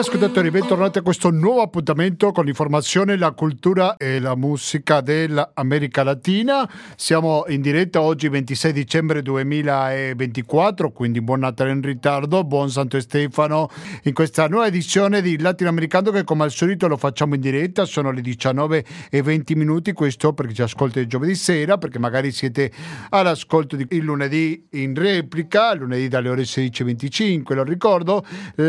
ascoltatori, bentornati a questo nuovo appuntamento con l'informazione, la cultura e la musica dell'America Latina. Siamo in diretta oggi 26 dicembre 2024, quindi buon Natale in ritardo, buon Santo Stefano in questa nuova edizione di Latinoamericano che come al solito lo facciamo in diretta, sono le 19:20, questo perché ci ascolta il giovedì sera, perché magari siete all'ascolto il lunedì in replica, lunedì dalle ore 16:25, lo ricordo,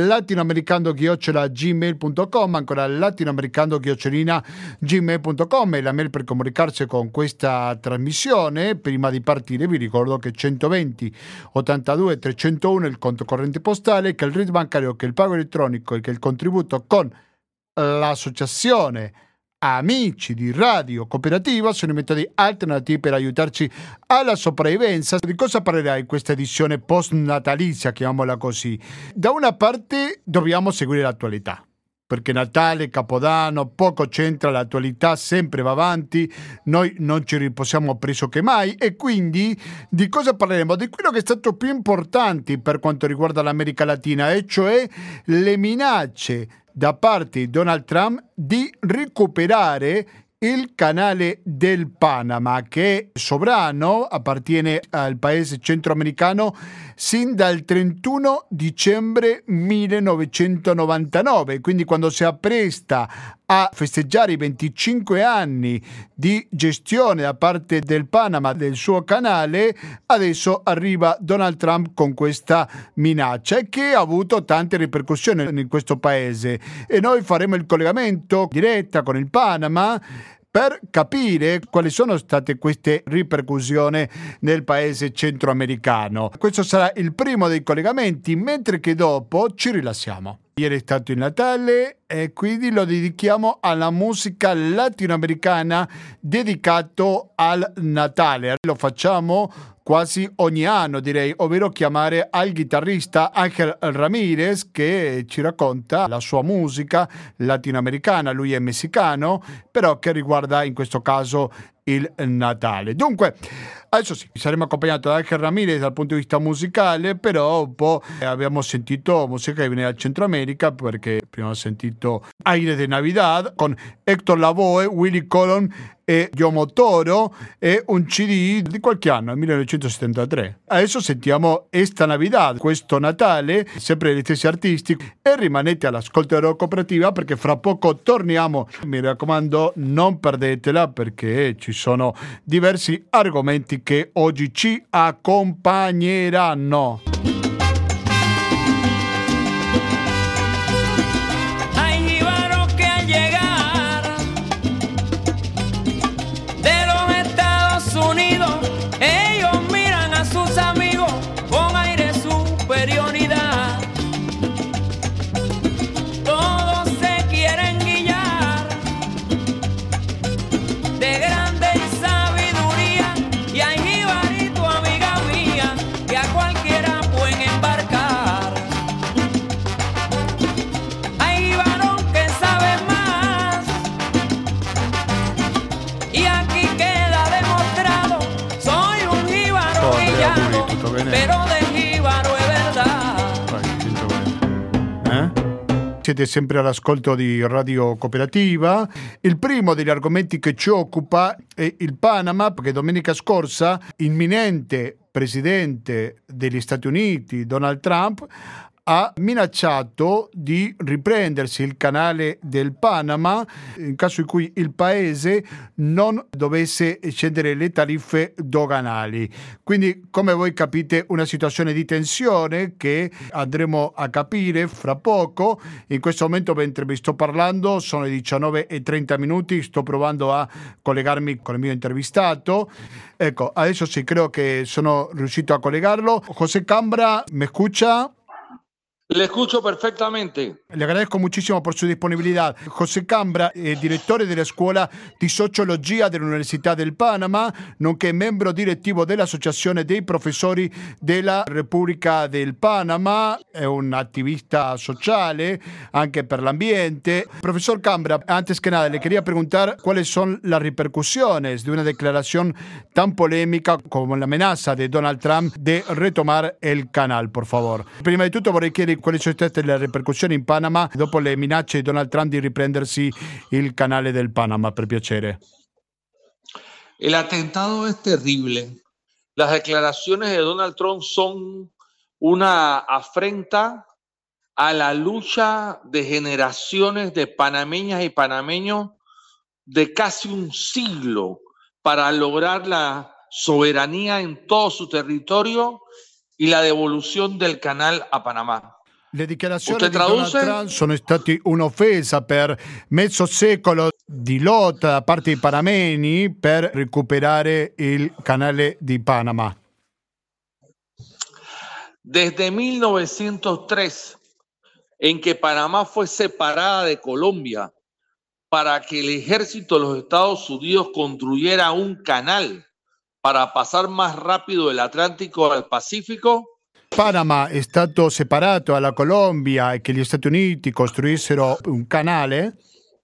latinoamericando@gmail.com, ancora latinoamericando@gmail.com è la mail per comunicarsi con questa trasmissione. Prima di partire vi ricordo che 120 82 301 è il conto corrente postale, che è il RID bancario, che è il pago elettronico e che è il contributo con l'associazione Amici di Radio Cooperativa sono i metodi alternativi per aiutarci alla sopravvivenza. Di cosa parlerà in questa edizione post-natalizia, chiamiamola così? Da una parte dobbiamo seguire l'attualità, perché Natale, Capodanno, poco c'entra, l'attualità sempre va avanti, noi non ci riposiamo pressoché mai, e quindi di cosa parleremo? Di quello che è stato più importante per quanto riguarda l'America Latina, e cioè le minacce da parte di Donald Trump di recuperare il canale del Panama, che è sovrano, appartiene al paese centroamericano sin dal 31 dicembre 1999, quindi quando si appresta a festeggiare i 25 anni di gestione da parte del Panama del suo canale, adesso arriva Donald Trump con questa minaccia che ha avuto tante ripercussioni in questo paese, e noi faremo il collegamento diretta con il Panama per capire quali sono state queste ripercussioni nel paese centroamericano. Questo sarà il primo dei collegamenti, mentre che dopo ci rilassiamo. Ieri è stato il Natale e quindi lo dedichiamo alla musica latinoamericana dedicato al Natale. Lo facciamo quasi ogni anno, direi, ovvero chiamare al chitarrista Ángel Ramírez che ci racconta la sua musica latinoamericana. Lui è messicano, però che riguarda in questo caso il Natale. Dunque, adesso sì, saremo accompagnati da Ángel Ramírez dal punto di vista musicale, però un po' abbiamo sentito musica che viene dal Centro America, perché prima ho sentito Aire de Navidad con Héctor Lavoe, Willy Colon e Yomo Toro, e un CD di qualche anno, 1973. Adesso sentiamo Esta Navidad, questo Natale, sempre degli stessi artisti, e rimanete all'ascolto della cooperativa perché fra poco torniamo. Mi raccomando, non perdetela perché ci sono diversi argomenti che oggi ci accompagneranno. Siete sempre all'ascolto di Radio Cooperativa. Il primo degli argomenti che ci occupa è il Panama, perché domenica scorsa imminente presidente degli Stati Uniti, Donald Trump, ha minacciato di riprendersi il canale del Panama in caso in cui il paese non dovesse scendere le tariffe doganali. Quindi, come voi capite, una situazione di tensione che andremo a capire fra poco. In questo momento, mentre vi sto parlando, sono le 19:30, sto provando a collegarmi con il mio intervistato. Ecco, adesso sì, creo che sono riuscito a collegarlo. José Cambra, ¿me escucha? Le escucho perfectamente. Le agradezco muchísimo por su disponibilidad. José Cambra, direttore della Scuola di Sociologia dell'Università del Panama, nonché membro direttivo dell'Associazione dei Professori della Repubblica del Panama, è un attivista sociale anche per l'ambiente. Profesor Cambra, antes que nada, le quería preguntar cuáles son las repercusiones de una declaración tan polémica como la amenaza de Donald Trump de retomar el canal, por favor. Prima di tutto vorrei chiedere quali sono state le ripercussioni in Panama dopo le minacce di Donald Trump di riprendersi il canale del Panama, per piacere? El atentado es terrible. Las declaraciones de Donald Trump son una afrenta a la lucha de generaciones de panameñas y panameños de casi un siglo para lograr la soberanía en todo su territorio y la devolución del canal a Panamá. Le dichiarazioni di Donald Trump sono state un'offesa per mezzo secolo di lotta da parte dei panameni per recuperare il canale di Panama. Desde 1903, en que Panamá fue separada de Colombia para que el ejército de los Estados Unidos construyera un canal para pasar más rápido del Atlántico al Pacífico. Panama è stato separato dalla Colombia e che gli Stati Uniti costruissero un canale.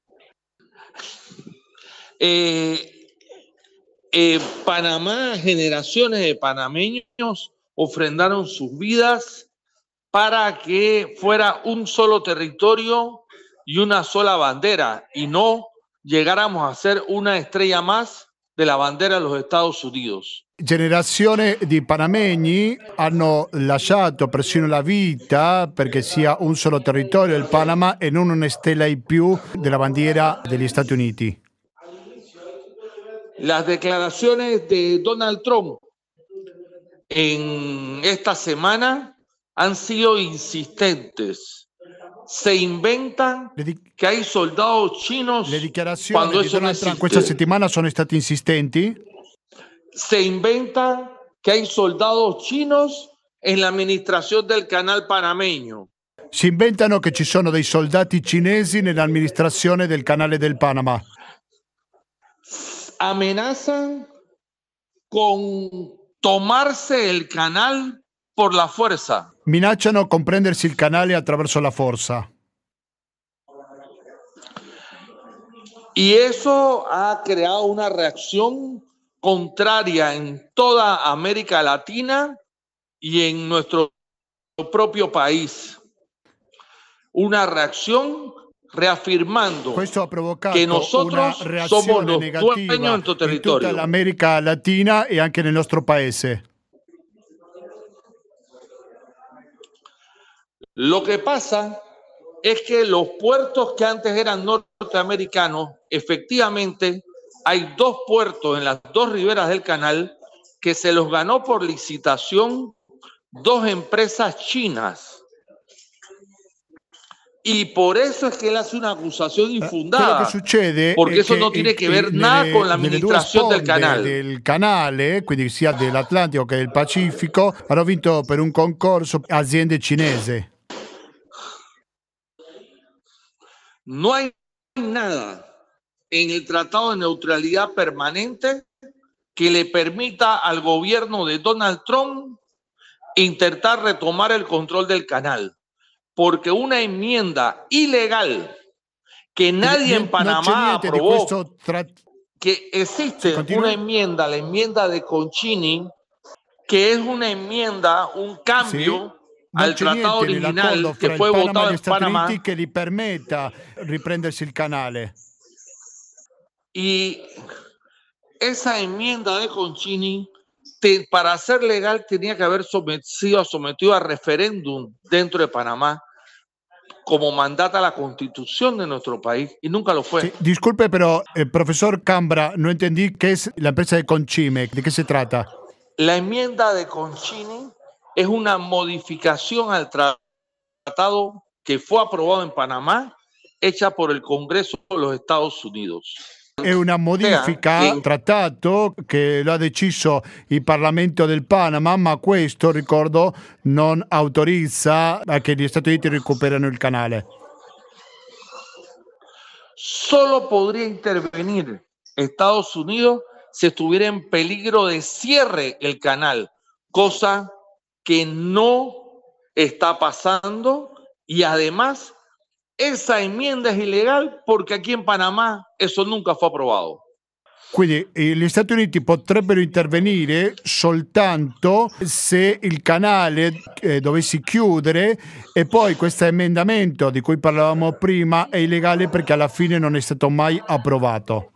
Panamá, generaciones de panameños ofrendaron sus vidas para que fuera un solo territorio y una sola bandera y no llegáramos a ser una estrella más de la bandera de los Estados Unidos. Generazioni di panameni hanno lasciato persino la vita perché sia un solo territorio il Panama e non una stella in più della bandiera degli Stati Uniti. Las declaraciones de Donald Trump en esta semana han sido insistentes. Se inventan que hay soldados chinos le dichiarazioni cuando di eso no Donald Trump existe. questa settimana sono state insistenti. Se inventa que hay soldados chinos en la administración del canal panameño. Si inventano che ci sono dei soldati cinesi nell'amministrazione del canale del Panama. Amenazan con tomarse el canal por la fuerza. Minacciano con prendersi il canale attraverso la forza. Y eso ha creado una reacción contraria en toda América Latina y en nuestro propio país. Una reacción reafirmando Questo ha provocato che nosotros una somos reazione los negativa dueños de nuestro in territorio. tutta l'America Latina e anche nel nostro paese. Lo que pasa es que los puertos que antes eran norteamericanos, efectivamente, hay dos puertos en las dos riberas del canal que se los ganó por licitación dos empresas chinas. Y por eso es que él hace una acusación infundada, porque eso no tiene que ver nada con la administración del canal. Del canale, quindi sia dell'Atlantico che del Pacifico, hanno vinto per un concorso aziende cinesi. No hay nada en el Tratado de Neutralidad Permanente que le permita al gobierno de Donald Trump intentar retomar el control del canal, porque una enmienda ilegal que nadie en Panamá aprobó, que existe una enmienda, la enmienda de Concini, que es una enmienda, un cambio al tratado original que fue votado en Panamá, che gli permetta riprendersi il canale. Y esa enmienda de Concini, para ser legal, tenía que haber sometido a referéndum dentro de Panamá, como mandata la Constitución de nuestro país, y nunca lo fue. Sí, disculpe, pero profesor Cambra, no entendí qué es la empresa de Concime, ¿de qué se trata? La enmienda de Concini es una modificación al tratado que fue aprobado en Panamá, hecha por el Congreso de los Estados Unidos. È una modifica al trattato che lo ha deciso il Parlamento del Panama, ma questo, ricordo, non autorizza a che gli Stati Uniti recuperino il canale. Solo podría intervenir Estados Unidos si estuviera en peligro de cierre el canal, cosa que no está pasando, y además esa enmienda es ilegal porque aquí en Panamá eso nunca fue aprobado. Quindi gli Stati Uniti potrebbero intervenire soltanto se il canale dovesse chiudere, e poi questo emendamento di cui parlavamo prima è illegale perché alla fine non è stato mai approvato.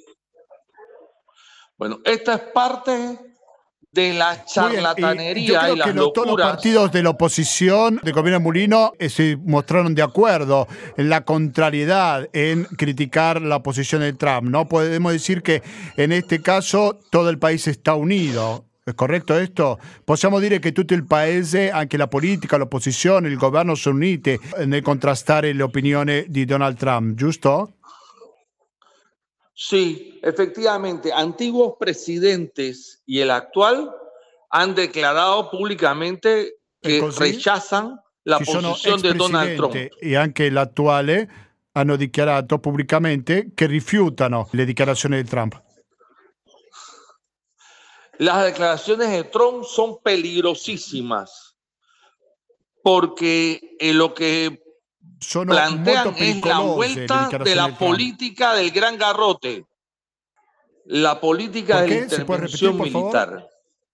Bueno, esta es parte de la Muy bien, y yo charlatanería y creo las que todos los locuras. partidos de la oposición del gobierno de Mulino se mostraron de acuerdo en la contrariedad en criticar la posición de Trump, ¿no? Podemos decir que en este caso todo il paese está unido. È corretto questo? Possiamo dire che tutto il paese, anche la politica, l'opposizione, il governo, sono uniti nel contrastare l'opinione di Donald Trump, giusto? Sí, efectivamente, antiguos presidentes y el actual han declarado públicamente que così? rechazan la Ci sono posición ex de Donald Trump. presidente e anche l'attuale hanno dichiarato pubblicamente che rifiutano le dichiarazioni di Trump. Las declaraciones de Trump son peligrosísimas porque lo que Sono plantean molto es la pericolose le vuelta de dichiarazioni la di Trump. política del gran garrote, la política de la ¿Por qué? ¿Se puede repetir, intervención por favor? militar.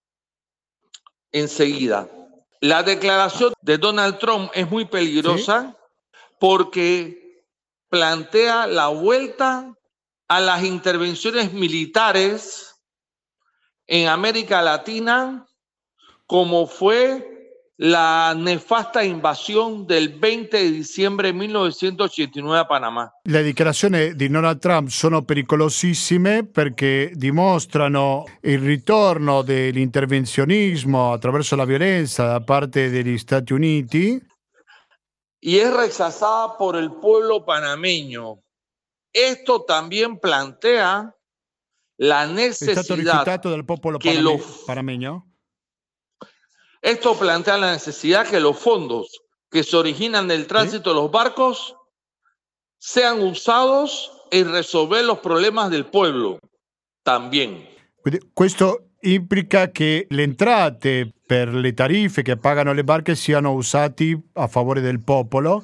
Enseguida. La declaración de Donald Trump es muy peligrosa porque plantea la vuelta a las intervenciones militares en América Latina, como fue la nefasta invasión del 20 de diciembre de 1989 a Panamá. Le dichiarazioni di Donald Trump sono pericolosissime perché dimostrano il ritorno dell'intervenzionismo attraverso la violenza da parte degli Stati Uniti. Y es rechazada por el pueblo panameño. Esto también plantea la È stato necesidad rifiutato dal popolo che panameño. Esto plantea la necesidad que los fondos que se originan del tránsito de los barcos sean usados en resolver los problemas del pueblo también. Quindi questo implica che le entrate per le tariffe che pagano le barche siano usati a favore del popolo.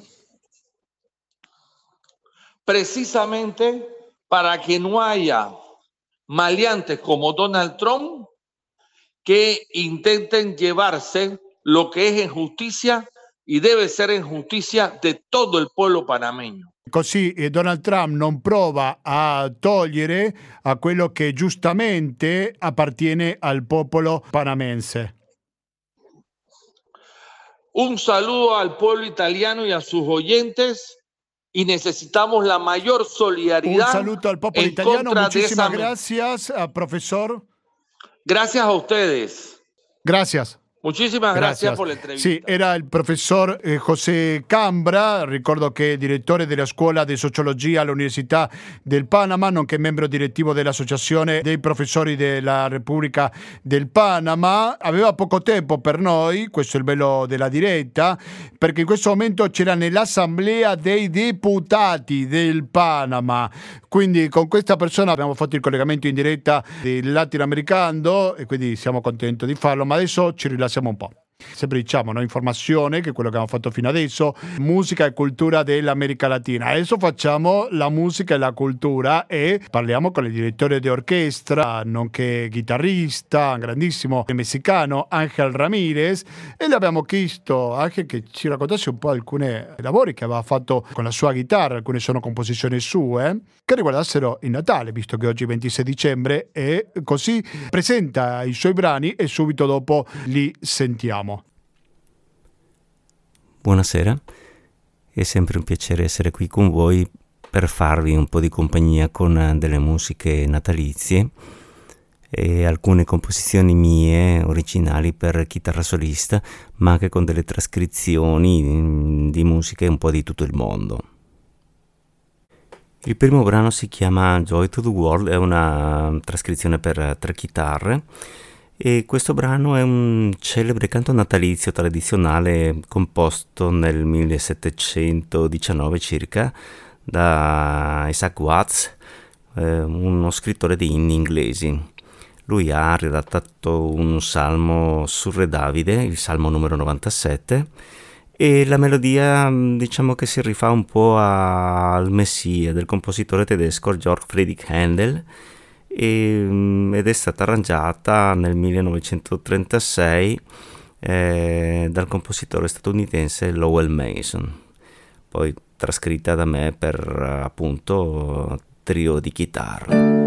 Precisamente para que no haya maleantes como Donald Trump que intenten llevarse lo que es injusticia y debe ser injusticia de todo el pueblo panameño. Così Donald Trump non prova a togliere a quello che giustamente appartiene al popolo panamense. Un saludo al pueblo italiano y a sus oyentes, y necesitamos la mayor Un solidaridad saluto al popolo en italiano, contra de muchísimas esa... gracias, profesor. Gracias a ustedes. Gracias. Muchísimas gracias por la entrevista. Sì, era il professor José Cambra, ricordo che è direttore della scuola di sociologia all'Università del Panama, nonché membro direttivo dell'Associazione dei Professori della Repubblica del Panama. Aveva poco tempo per noi, questo è il bello della diretta, perché in questo momento c'era nell'Assemblea dei Deputati del Panama. Quindi con questa persona abbiamo fatto il collegamento in diretta del latinoamericano e quindi siamo contenti di farlo, ma adesso ci rilassiamo un po'. Sempre diciamo, no? Informazione, che è quello che abbiamo fatto fino adesso, musica e cultura dell'America Latina. Adesso facciamo la musica e la cultura e parliamo con il direttore di orchestra, nonché chitarrista, un grandissimo messicano, Ángel Ramírez, e le abbiamo chiesto anche che ci raccontasse un po' alcuni lavori che aveva fatto con la sua chitarra, alcune sono composizioni sue, che riguardassero il Natale, visto che oggi è 26 dicembre, e così presenta i suoi brani e subito dopo li sentiamo. Buonasera, è sempre un piacere essere qui con voi per farvi un po' di compagnia con delle musiche natalizie e alcune composizioni mie originali per chitarra solista, ma anche con delle trascrizioni di musiche un po' di tutto il mondo. Il primo brano si chiama Joy to the World, è una trascrizione per 3 chitarre. E questo brano è un celebre canto natalizio tradizionale composto nel 1719 circa da Isaac Watts, uno scrittore di inni inglesi. Lui ha redattato un salmo su Re Davide, il salmo numero 97, e la melodia diciamo che si rifà un po' al Messia del compositore tedesco Georg Friedrich Händel. ed è stata arrangiata nel 1936 dal compositore statunitense Lowell Mason, poi trascritta da me per appunto trio di chitarra.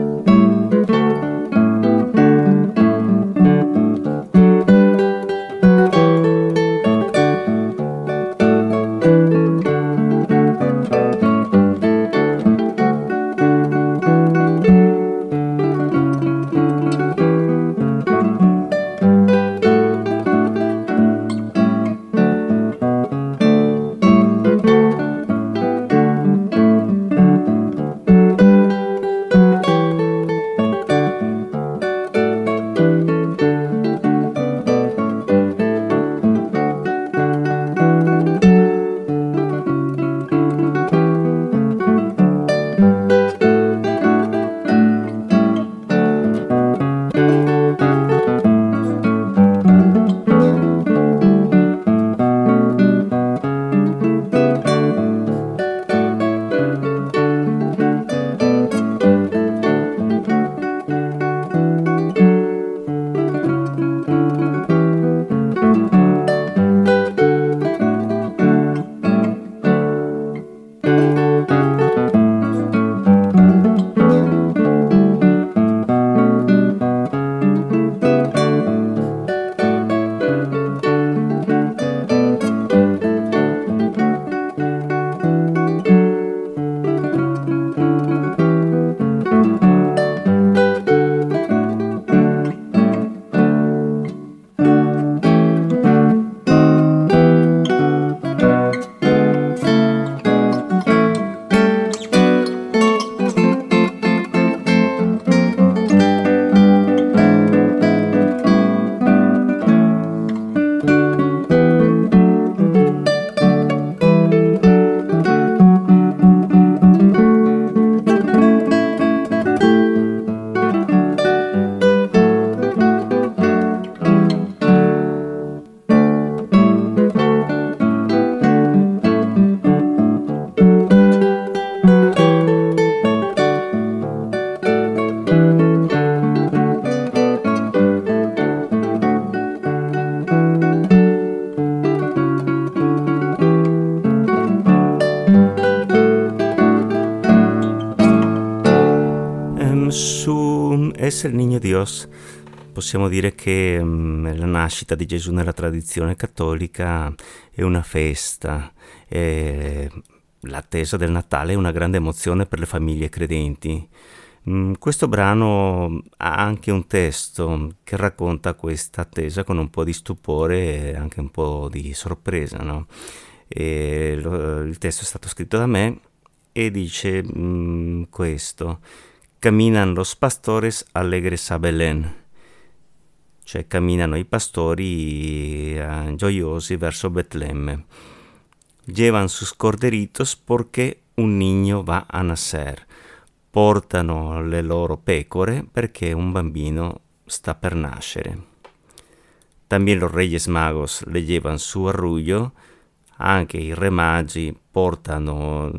Su Es el Niño Dios possiamo dire che la nascita di Gesù nella tradizione cattolica è una festa, l'attesa del Natale è una grande emozione per le famiglie credenti. Questo brano ha anche un testo che racconta questa attesa con un po' di stupore e anche un po' di sorpresa, no? Il testo è stato scritto da me e dice questo: Caminan los pastores alegres a Belén, cioè camminano i pastori gioiosi verso Betlemme. Llevan sus corderitos porque un niño va a nacer. Portano le loro pecore perché un bambino sta per nascere. También los Reyes Magos le llevan su arrullo. Anche i re magi portano,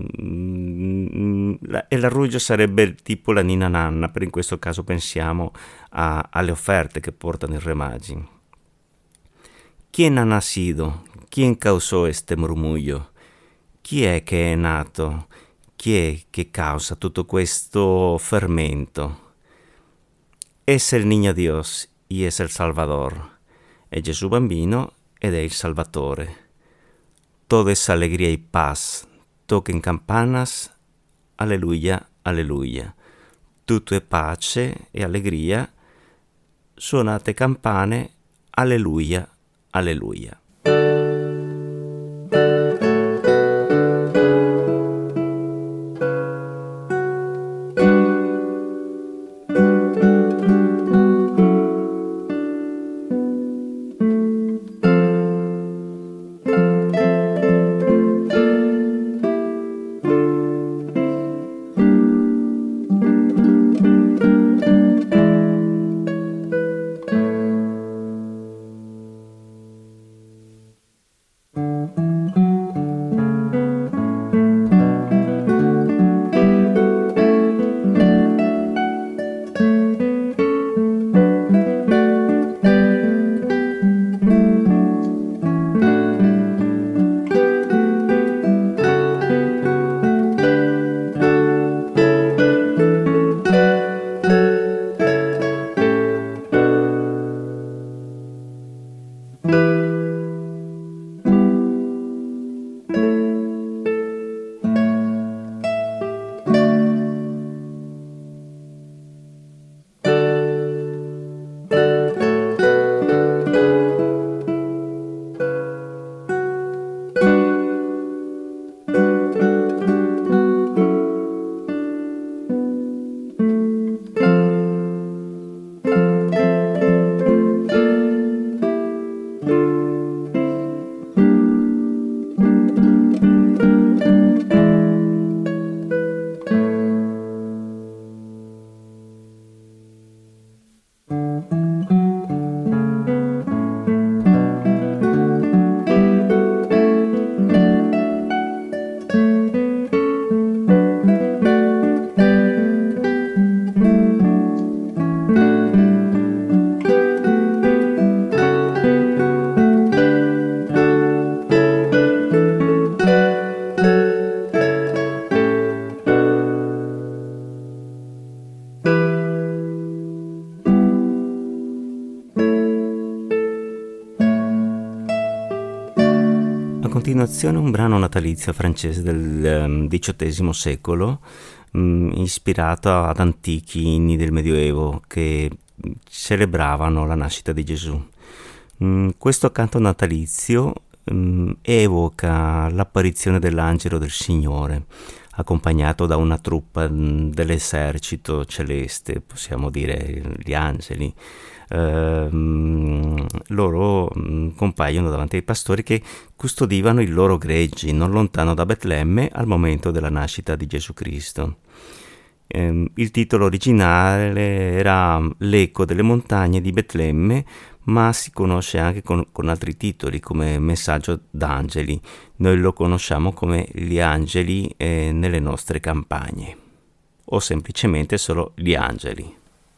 e l'arrugio sarebbe tipo la ninna nanna, però in questo caso pensiamo alle offerte che portano i re magi. ¿Quién ha nacido? ¿Quién causó este murmullo? Chi è che è nato? Chi è che causa tutto questo fermento? Es el niño Dios y es el Salvador. È Gesù bambino ed è il Salvatore. Todo es alegría y paz. Toquen campanas. Alleluia, alleluia. Tutto è pace e allegria. Suonate campane. Alleluia, alleluia. continuazione un brano natalizio francese del XVIII secolo, ispirato ad antichi inni del Medioevo che celebravano la nascita di Gesù. Questo canto natalizio evoca l'apparizione dell'angelo del Signore, accompagnato da una truppa dell'esercito celeste, possiamo dire gli angeli. Loro compaiono davanti ai pastori che custodivano i loro greggi non lontano da Betlemme al momento della nascita di Gesù Cristo. Il titolo originale era L'eco delle montagne di Betlemme, ma si conosce anche con altri titoli come Messaggio d'angeli. Noi lo conosciamo come Gli angeli nelle nostre campagne, o semplicemente solo Gli angeli.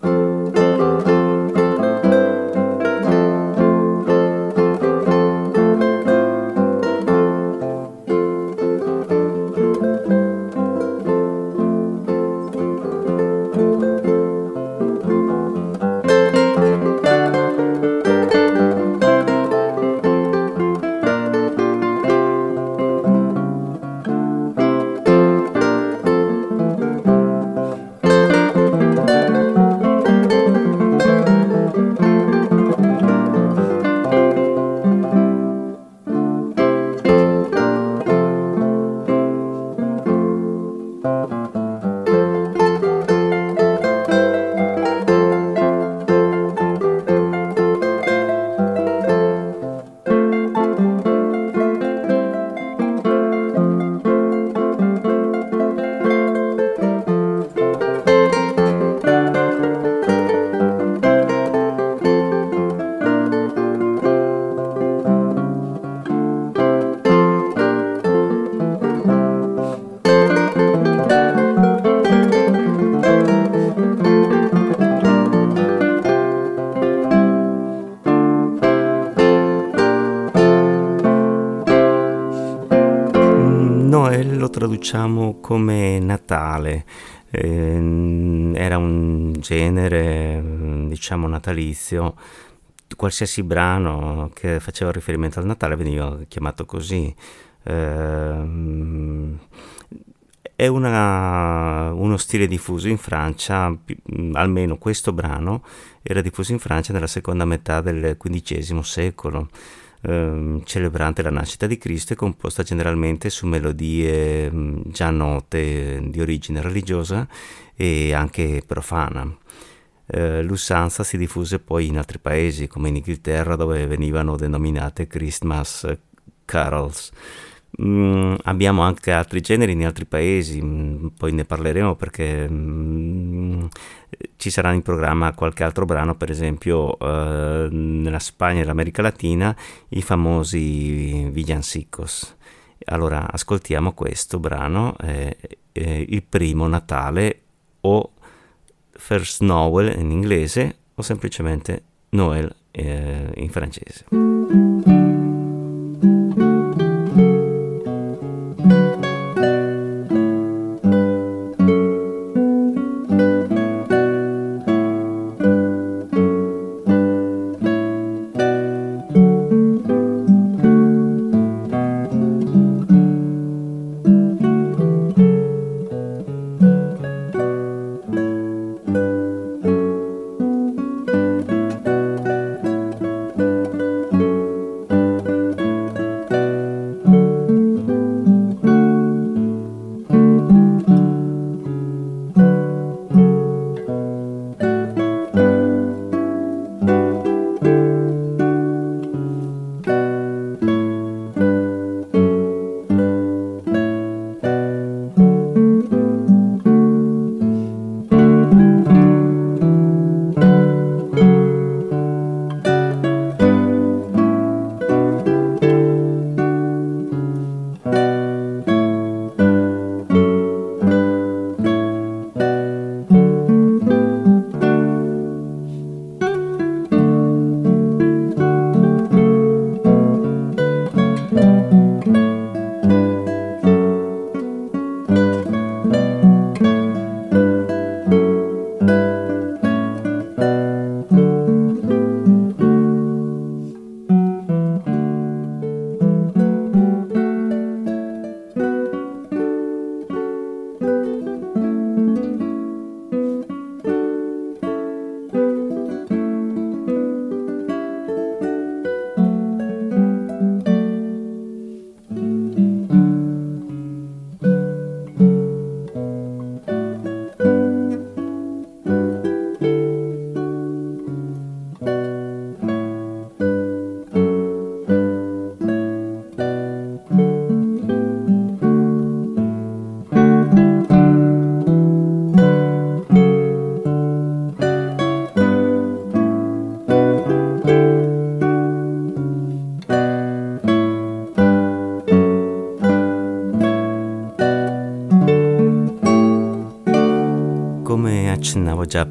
Noel lo traduciamo come Natale, era un genere, diciamo, natalizio. Qualsiasi brano che faceva riferimento al Natale veniva chiamato così. È uno stile diffuso in Francia, almeno questo brano era diffuso in Francia nella seconda metà del XV secolo. Celebrante la nascita di Cristo, è composta generalmente su melodie già note di origine religiosa e anche profana. L'usanza si diffuse poi in altri paesi, come in Inghilterra, dove venivano denominate Christmas carols. Abbiamo anche altri generi in altri paesi, poi ne parleremo perché ci sarà in programma qualche altro brano, per esempio nella Spagna e l'America Latina i famosi villancicos. Allora ascoltiamo questo brano, il primo Natale, o First Noel in inglese, o semplicemente Noel in francese.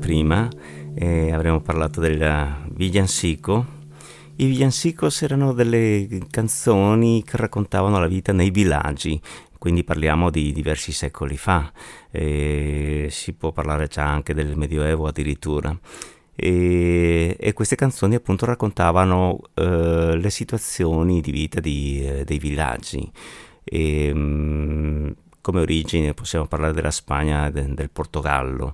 prima, avremmo parlato del villancico. I villancicos erano delle canzoni che raccontavano la vita nei villaggi, quindi parliamo di diversi secoli fa, si può parlare già anche del Medioevo addirittura. E queste canzoni appunto raccontavano le situazioni di vita dei villaggi. Come origine possiamo parlare della Spagna e del Portogallo.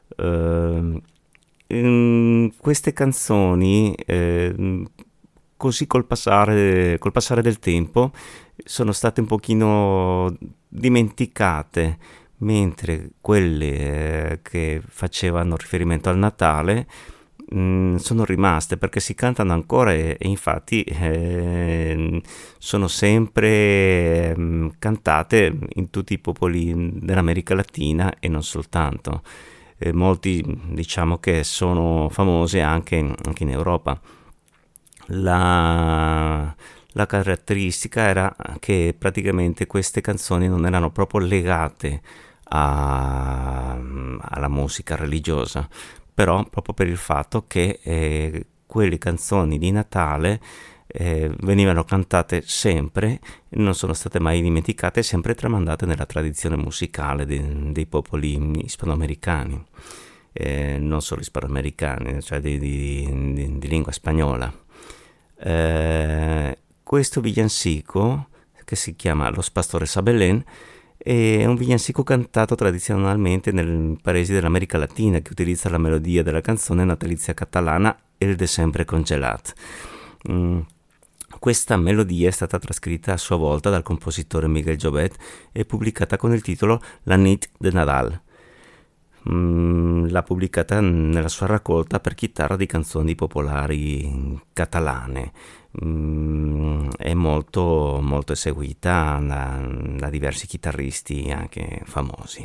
Queste canzoni, così col passare del tempo, sono state un pochino dimenticate, mentre quelle che facevano riferimento al Natale sono rimaste perché si cantano ancora e infatti sono sempre cantate in tutti i popoli dell'America Latina e non soltanto. Molti diciamo che sono famose anche in Europa. La caratteristica era che praticamente queste canzoni non erano proprio legate alla musica religiosa, però proprio per il fatto che quelle canzoni di Natale venivano cantate sempre, non sono state mai dimenticate, sempre tramandate nella tradizione musicale dei popoli ispanoamericani, non solo ispanoamericani, cioè di lingua spagnola. Questo villancico, che si chiama Los Pastores a Belén, è un villancico cantato tradizionalmente nei paesi dell'America Latina, che utilizza la melodia della canzone natalizia catalana El de Sempre Congelat. Questa melodia è stata trascritta a sua volta dal compositore Miguel Llobet e pubblicata con il titolo La Nit de Nadal. L'ha pubblicata nella sua raccolta per chitarra di canzoni popolari catalane. È molto, molto eseguita da diversi chitarristi anche famosi.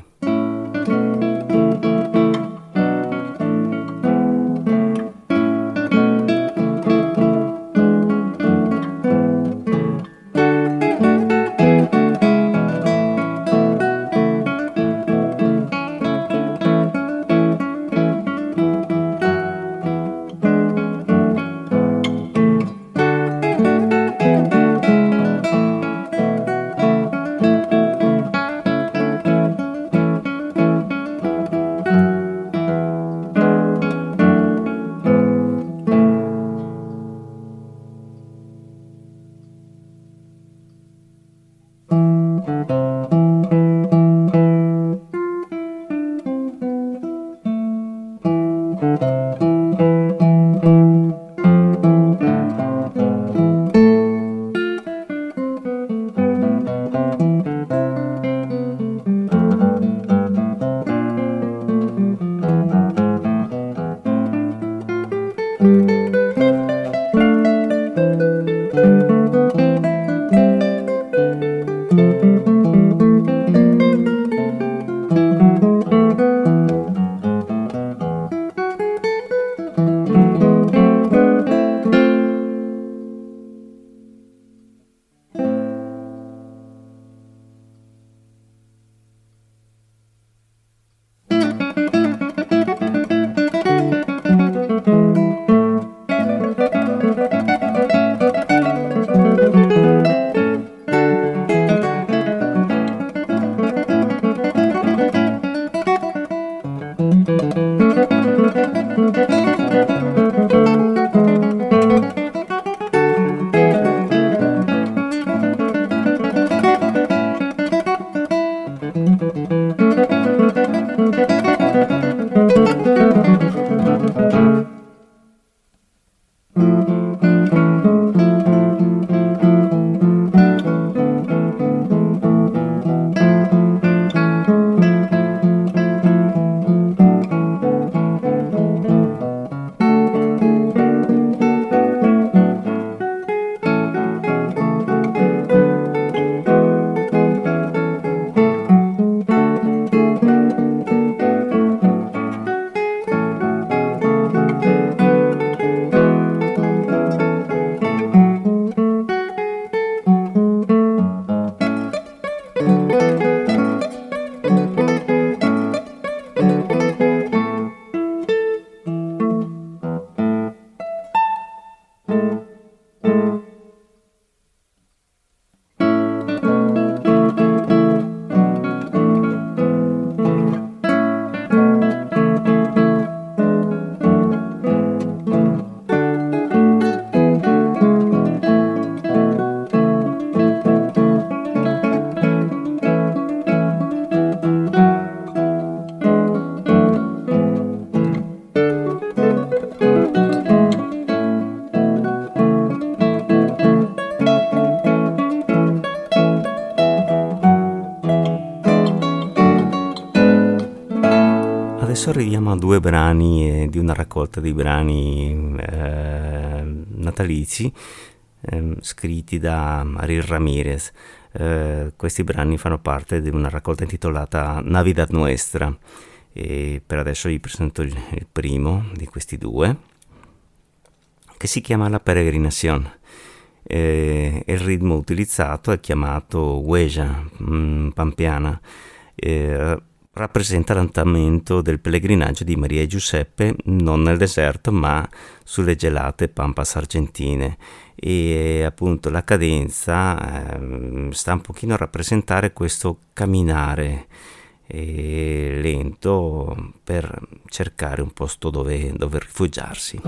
Adesso arriviamo a due brani di una raccolta di brani natalizi scritti da Ariel Ramirez. Questi brani fanno parte di una raccolta intitolata Navidad Nuestra e per adesso vi presento il primo di questi due, che si chiama La Peregrinación. Il ritmo utilizzato è chiamato huella pampiana. Rappresenta l'andamento del pellegrinaggio di Maria e Giuseppe non nel deserto ma sulle gelate pampas argentine, e appunto la cadenza sta un pochino a rappresentare questo camminare lento per cercare un posto dove rifugiarsi.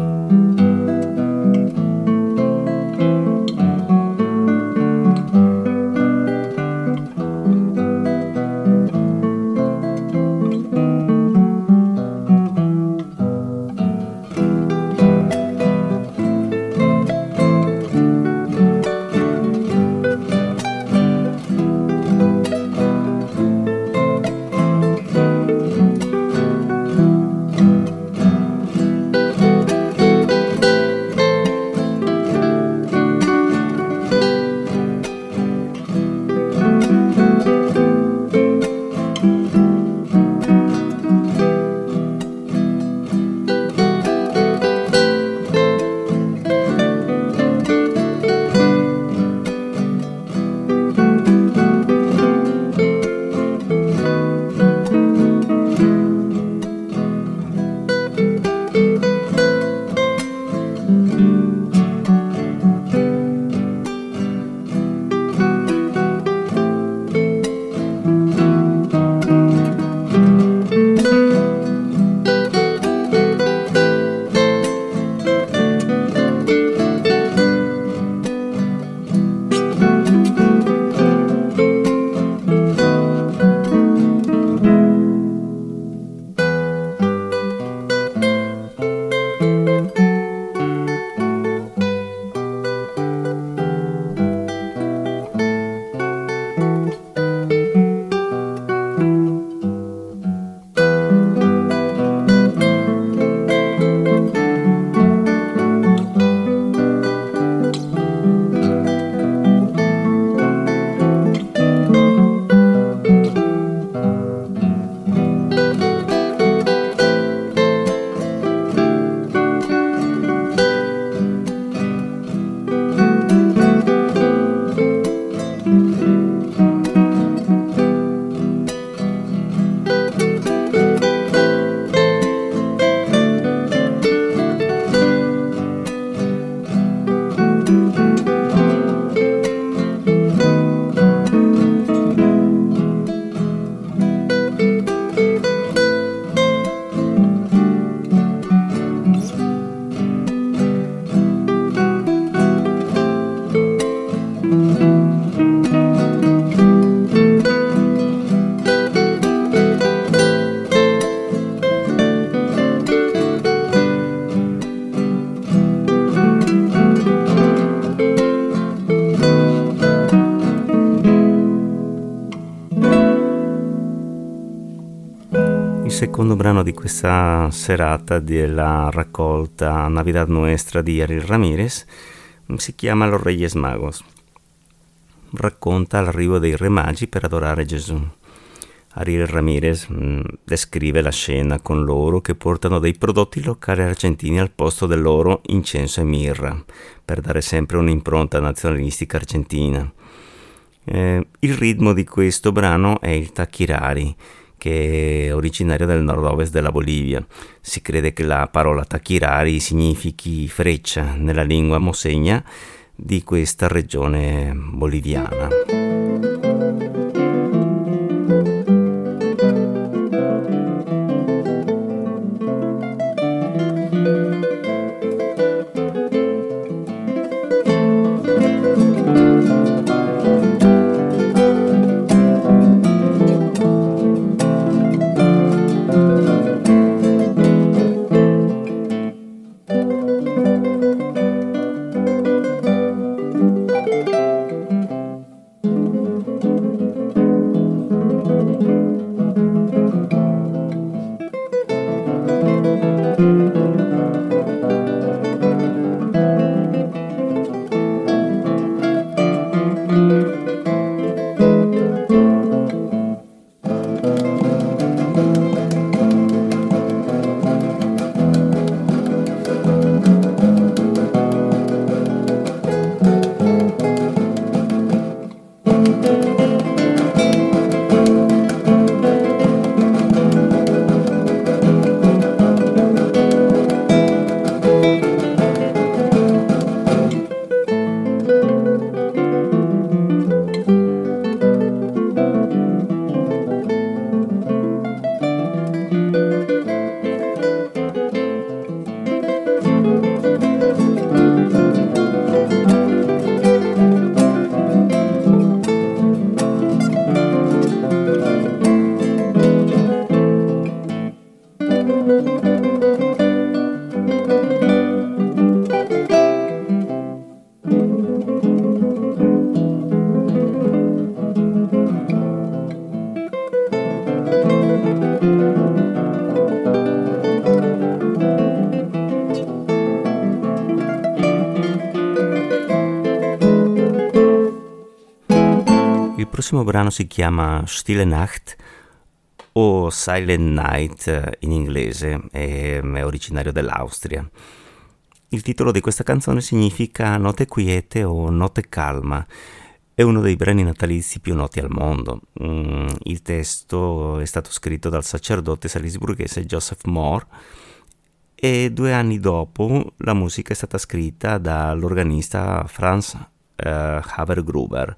secondo brano di questa serata della raccolta Navidad Nuestra di Ariel Ramirez si chiama Los Reyes Magos. Racconta l'arrivo dei re magi per adorare Gesù. Ariel Ramirez descrive la scena con loro che portano dei prodotti locali argentini al posto del loro incenso e mirra, per dare sempre un'impronta nazionalistica argentina. Il ritmo di questo brano è il tacchirari, che è originario del nord-ovest della Bolivia. Si crede che la parola taquirari significhi freccia nella lingua mosegna di questa regione boliviana. Il prossimo brano si chiama Stille Nacht o Silent Night in inglese, è originario dell'Austria. Il titolo di questa canzone significa Notte quiete o Notte calma. È uno dei brani natalizi più noti al mondo. Il testo è stato scritto dal sacerdote salisburghese Joseph Mohr e 2 anni dopo la musica è stata scritta dall'organista Franz Havergruber.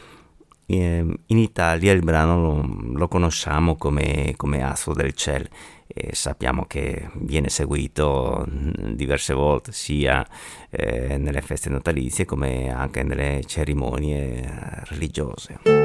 In Italia il brano lo conosciamo come Astro del Ciel e sappiamo che viene seguito diverse volte sia nelle feste natalizie come anche nelle cerimonie religiose.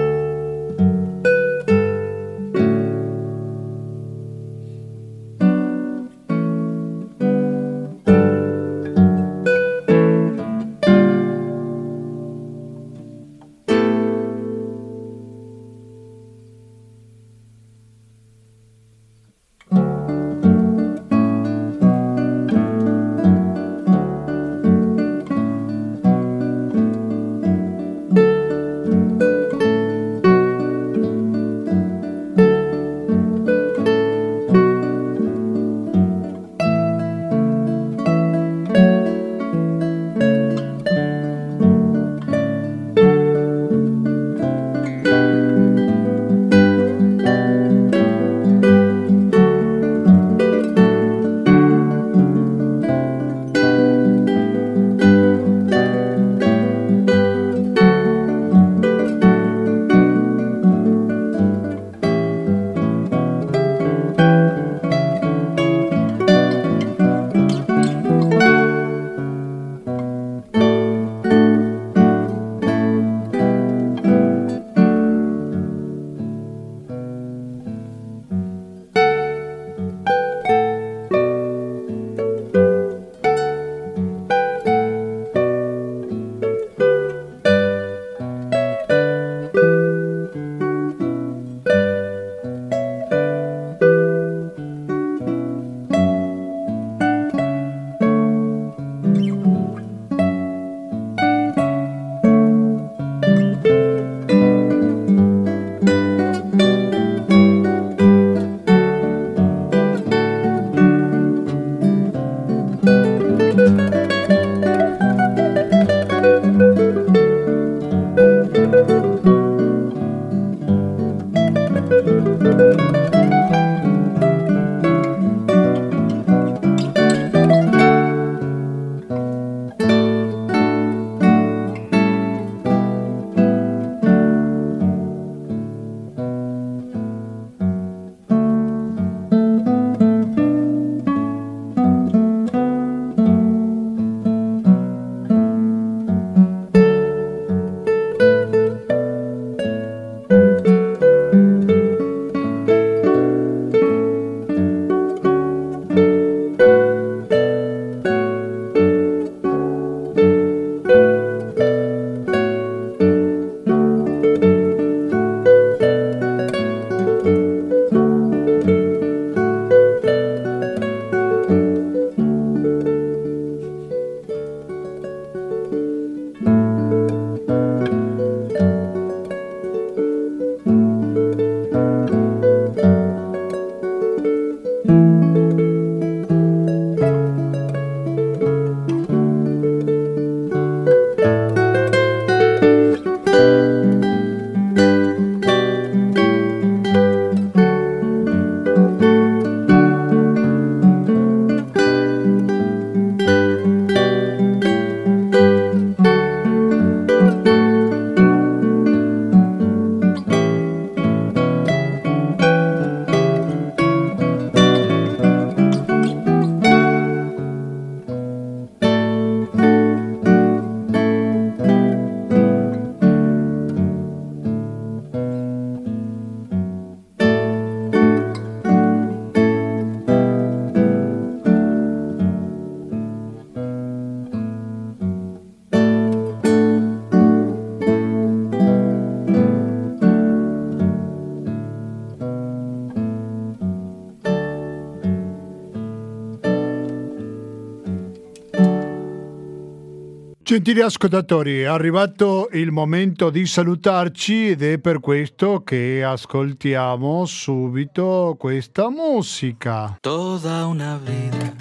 Gentili ascoltatori, è arrivato il momento di salutarci ed è per questo che ascoltiamo subito questa musica. Toda una vida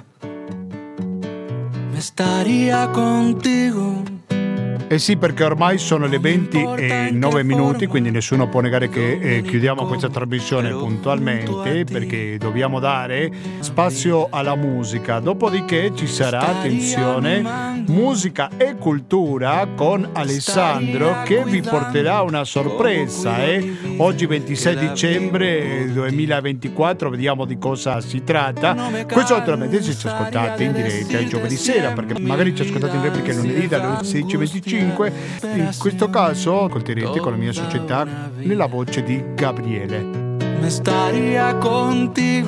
me estaría contigo. Eh sì, perché ormai sono le 20:09, quindi nessuno può negare che chiudiamo questa trasmissione puntualmente, perché dobbiamo dare spazio alla musica. Dopodiché ci sarà, attenzione, musica e cultura con Alessandro, che vi porterà una sorpresa. Oggi 26 dicembre 2024, vediamo di cosa si tratta. Questo naturalmente se ci ascoltate in diretta il giovedì sera, perché magari ci ascoltate in replica il lunedì dalle 16:25. In questo caso ascolterete con la mia società nella voce di Gabriele. Me staría contigo.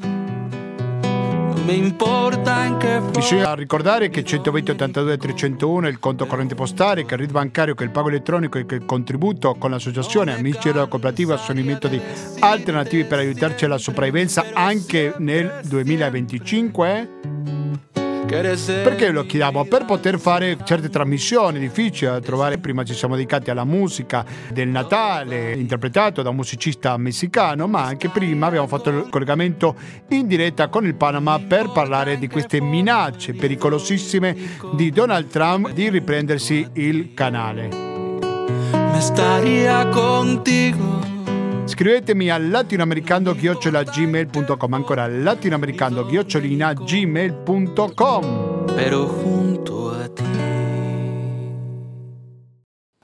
Me importa in che Bisogna ricordare che 120 82 301 è il conto corrente postale, che il RID bancario, che il pago elettronico e che il contributo con l'associazione Amici della Cooperativa sono i metodi alternativi per aiutarci alla sopravvivenza anche nel 2025. Perché lo chiediamo? Per poter fare certe trasmissioni difficili da trovare. Prima ci siamo dedicati alla musica del Natale interpretato da un musicista messicano, ma anche prima abbiamo fatto il collegamento in diretta con il Panama per parlare di queste minacce pericolosissime di Donald Trump di riprendersi il canale. me estaría contigo. Scrivetemi a latinoamericando@gmail.com, ancora latinoamericando@gmail.com. Pero junto a ti